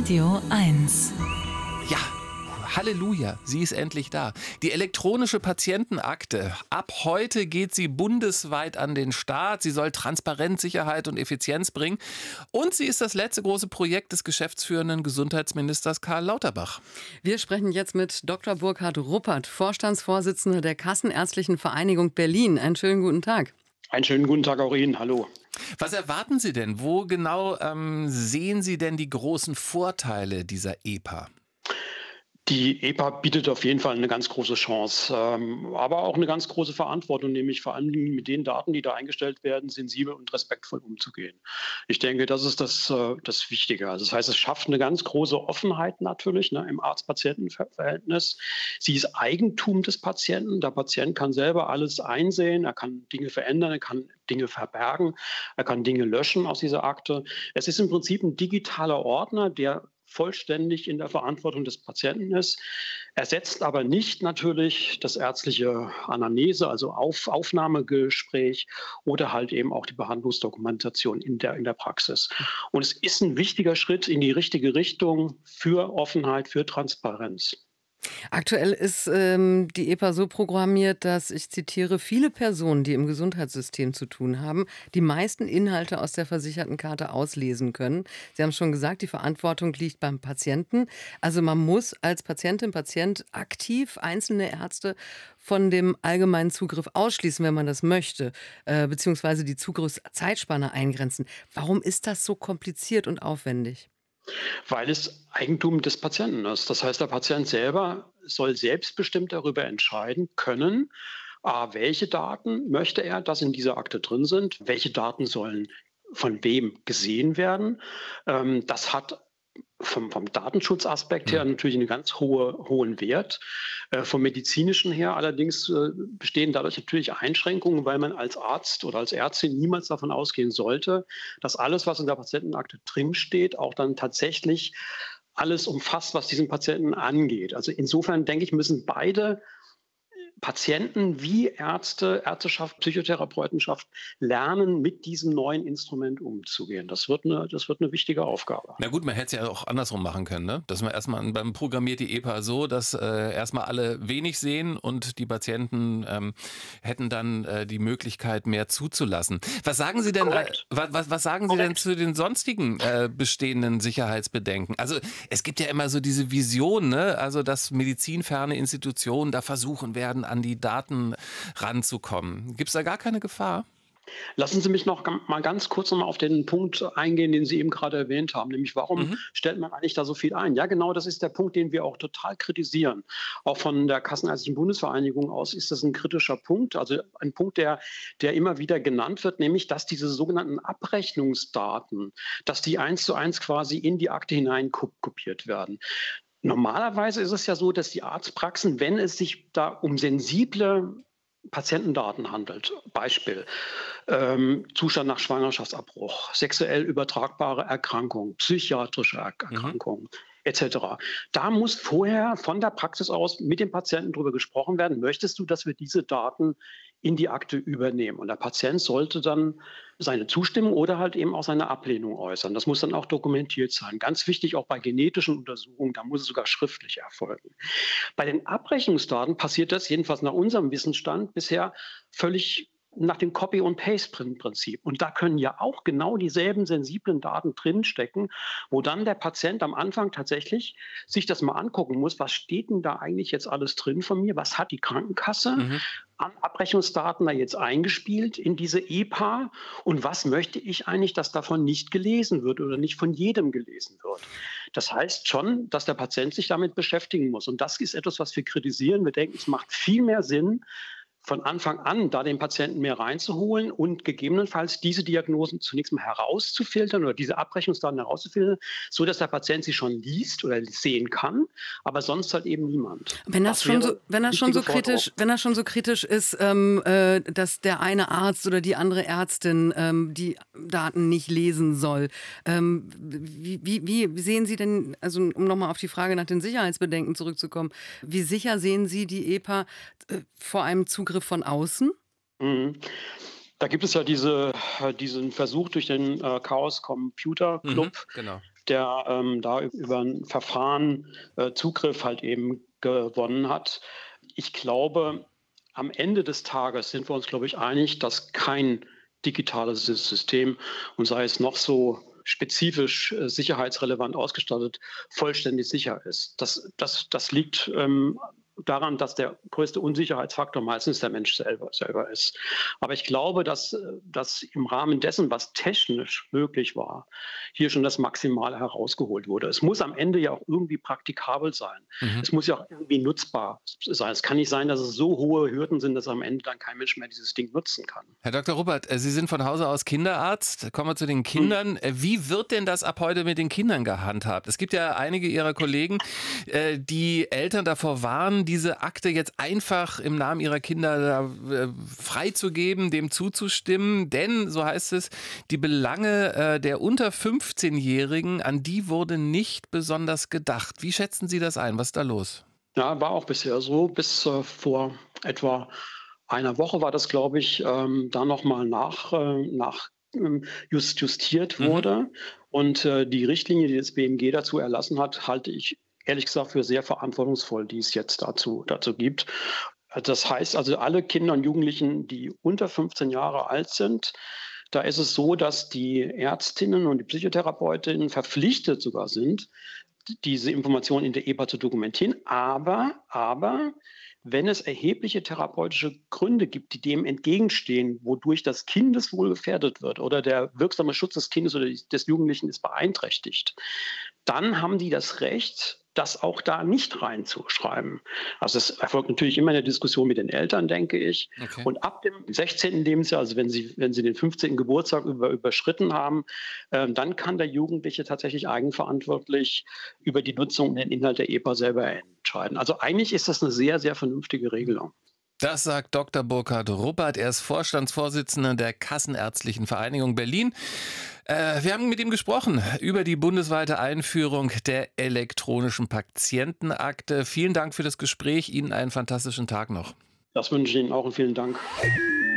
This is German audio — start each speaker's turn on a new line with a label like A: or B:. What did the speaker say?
A: Radio 1.
B: Ja, Halleluja, sie ist endlich da. Die elektronische Patientenakte. Ab heute geht sie bundesweit an den Start. Sie soll Transparenz, Sicherheit und Effizienz bringen. Und sie ist das letzte große Projekt des geschäftsführenden Gesundheitsministers Karl Lauterbach.
C: Wir sprechen jetzt mit Dr. Burkhard Ruppert, Vorstandsvorsitzender der Kassenärztlichen Vereinigung Berlin. Einen schönen guten Tag.
D: Einen schönen guten Tag auch Ihnen. Hallo.
B: Was erwarten Sie denn? Wo genau sehen Sie denn die großen Vorteile dieser EPA?
D: Die EPA bietet auf jeden Fall eine ganz große Chance, aber auch eine ganz große Verantwortung, nämlich vor allem mit den Daten, die da eingestellt werden, sensibel und respektvoll umzugehen. Ich denke, das ist das Wichtige. Also das heißt, es schafft eine ganz große Offenheit natürlich, im Arzt-Patienten-Verhältnis. Sie ist Eigentum des Patienten. Der Patient kann selber alles einsehen, er kann Dinge verändern, er kann Dinge verbergen, er kann Dinge löschen aus dieser Akte. Es ist im Prinzip ein digitaler Ordner, der vollständig in der Verantwortung des Patienten ist, ersetzt aber nicht natürlich das ärztliche Anamnese, also Aufnahmegespräch oder halt eben auch die Behandlungsdokumentation in der Praxis. Und es ist ein wichtiger Schritt in die richtige Richtung für Offenheit, für Transparenz.
C: Aktuell ist die EPA so programmiert, dass, ich zitiere, viele Personen, die im Gesundheitssystem zu tun haben, die meisten Inhalte aus der Versichertenkarte auslesen können. Sie haben schon gesagt, die Verantwortung liegt beim Patienten. Also man muss als Patientin, Patient aktiv einzelne Ärzte von dem allgemeinen Zugriff ausschließen, wenn man das möchte, beziehungsweise die Zugriffszeitspanne eingrenzen. Warum ist das so kompliziert und aufwendig?
D: Weil es Eigentum des Patienten ist. Das heißt, der Patient selber soll selbstbestimmt darüber entscheiden können, welche Daten möchte er, dass in dieser Akte drin sind, welche Daten sollen von wem gesehen werden. Das hat vom Datenschutzaspekt her natürlich einen ganz hohen Wert. Vom medizinischen her allerdings bestehen dadurch natürlich Einschränkungen, weil man als Arzt oder als Ärztin niemals davon ausgehen sollte, dass alles, was in der Patientenakte drinsteht, auch dann tatsächlich alles umfasst, was diesen Patienten angeht. Also insofern denke ich, müssen beide Patienten wie Ärzte, Ärzteschaft, Psychotherapeutenschaft lernen, mit diesem neuen Instrument umzugehen. Das wird eine wichtige Aufgabe.
B: Na gut, man hätte es ja auch andersrum machen können, ne? Dass man erstmal beim programmiert die EPA so, dass erstmal alle wenig sehen und die Patienten hätten dann die Möglichkeit, mehr zuzulassen. Was sagen Sie denn, was sagen Sie denn zu den sonstigen bestehenden Sicherheitsbedenken? Also es gibt ja immer so diese Vision, ne? Also dass medizinferne Institutionen da versuchen werden, an die Daten ranzukommen. Gibt es da gar keine Gefahr?
D: Lassen Sie mich mal ganz kurz auf den Punkt eingehen, den Sie eben gerade erwähnt haben, nämlich warum stellt man eigentlich da so viel ein? Ja, genau, das ist der Punkt, den wir auch total kritisieren. Auch von der Kassenärztlichen Bundesvereinigung aus ist das ein kritischer Punkt, also ein Punkt, der immer wieder genannt wird, nämlich, dass diese sogenannten Abrechnungsdaten, dass die 1:1 quasi in die Akte hinein kopiert werden. Normalerweise ist es ja so, dass die Arztpraxen, wenn es sich da um sensible Patientendaten handelt, Beispiel Zustand nach Schwangerschaftsabbruch, sexuell übertragbare Erkrankung, psychiatrische Erkrankungen etc. Da muss vorher von der Praxis aus mit dem Patienten darüber gesprochen werden, möchtest du, dass wir diese Daten in die Akte übernehmen? Und der Patient sollte dann seine Zustimmung oder halt eben auch seine Ablehnung äußern. Das muss dann auch dokumentiert sein. Ganz wichtig auch bei genetischen Untersuchungen, da muss es sogar schriftlich erfolgen. Bei den Abrechnungsdaten passiert das, jedenfalls nach unserem Wissensstand, bisher völlig nach dem Copy- und Paste-Prinzip. Und da können ja auch genau dieselben sensiblen Daten drinstecken, wo dann der Patient am Anfang tatsächlich sich das mal angucken muss, was steht denn da eigentlich jetzt alles drin von mir? Was hat die Krankenkasse an Abrechnungsdaten da jetzt eingespielt in diese EPA? Und was möchte ich eigentlich, dass davon nicht gelesen wird oder nicht von jedem gelesen wird? Das heißt schon, dass der Patient sich damit beschäftigen muss. Und das ist etwas, was wir kritisieren. Wir denken, es macht viel mehr Sinn, von Anfang an da den Patienten mehr reinzuholen und gegebenenfalls diese Diagnosen zunächst mal herauszufiltern oder diese Abrechnungsdaten herauszufiltern, so dass der Patient sie schon liest oder sehen kann, aber sonst halt eben niemand.
C: Wenn er schon so kritisch ist, dass der eine Arzt oder die andere Ärztin die Daten nicht lesen soll, wie sehen Sie denn, also um nochmal auf die Frage nach den Sicherheitsbedenken zurückzukommen, wie sicher sehen Sie die EPA vor einem Zugriff von außen?
D: Da gibt es ja diesen Versuch durch den Chaos Computer Club,
B: Genau.
D: der da über ein Verfahren Zugriff halt eben gewonnen hat. Ich glaube, am Ende des Tages sind wir uns, glaube ich, einig, dass kein digitales System, und sei es noch so spezifisch sicherheitsrelevant ausgestattet, vollständig sicher ist. Das liegt daran, dass der größte Unsicherheitsfaktor meistens der Mensch selber ist. Aber ich glaube, dass im Rahmen dessen, was technisch möglich war, hier schon das Maximale herausgeholt wurde. Es muss am Ende ja auch irgendwie praktikabel sein. Es muss ja auch irgendwie nutzbar sein. Es kann nicht sein, dass es so hohe Hürden sind, dass am Ende dann kein Mensch mehr dieses Ding nutzen kann.
B: Herr Dr. Ruppert, Sie sind von Hause aus Kinderarzt. Kommen wir zu den Kindern. Wie wird denn das ab heute mit den Kindern gehandhabt? Es gibt ja einige Ihrer Kollegen, die Eltern davor warnen, diese Akte jetzt einfach im Namen ihrer Kinder freizugeben, dem zuzustimmen. Denn, so heißt es, die Belange der unter 15-Jährigen, an die wurde nicht besonders gedacht. Wie schätzen Sie das ein? Was ist da los?
D: Ja, war auch bisher so. Bis vor etwa einer Woche war das, glaube ich, da nochmal justiert wurde. Und die Richtlinie, die das BMG dazu erlassen hat, halte ich ehrlich gesagt für sehr verantwortungsvoll, die es jetzt dazu gibt. Das heißt also, alle Kinder und Jugendlichen, die unter 15 Jahre alt sind, da ist es so, dass die Ärztinnen und die Psychotherapeutinnen verpflichtet sogar sind, diese Informationen in der EPA zu dokumentieren. Aber wenn es erhebliche therapeutische Gründe gibt, die dem entgegenstehen, wodurch das Kindeswohl gefährdet wird oder der wirksame Schutz des Kindes oder des Jugendlichen ist beeinträchtigt, dann haben die das Recht, das auch da nicht reinzuschreiben. Also es erfolgt natürlich immer in der Diskussion mit den Eltern, denke ich. Okay. Und ab dem 16. Lebensjahr, also wenn Sie den 15. Geburtstag überschritten haben, dann kann der Jugendliche tatsächlich eigenverantwortlich über die Nutzung und den Inhalt der EPA selber entscheiden. Also eigentlich ist das eine sehr, sehr vernünftige Regelung.
B: Das sagt Dr. Burkhard Ruppert. Er ist Vorstandsvorsitzender der Kassenärztlichen Vereinigung Berlin. Wir haben mit ihm gesprochen über die bundesweite Einführung der elektronischen Patientenakte. Vielen Dank für das Gespräch. Ihnen einen fantastischen Tag noch.
D: Das wünsche ich Ihnen auch und vielen Dank.